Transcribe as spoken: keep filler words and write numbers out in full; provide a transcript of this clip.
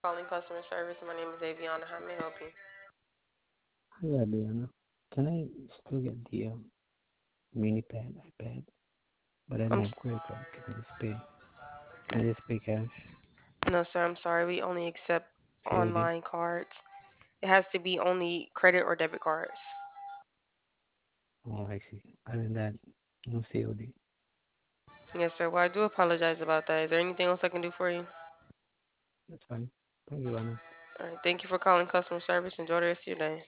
Calling customer service. My name is Aviana. How may I help you? Hi, Adriana. Can I still get the um, mini pad iPad? But I I'm don't s- have credit card. Can I just pay? Can I just pay cash? no, sir. I'm sorry. We only accept C O D? online cards. It has to be only credit or debit cards. Oh, I see. Other than that, no C O D. Yes, sir. Well, I do apologize about that. Is there anything else I can do for you? That's fine. Thank you, Anna. All right. Thank you for calling customer service. Enjoy the rest of your day.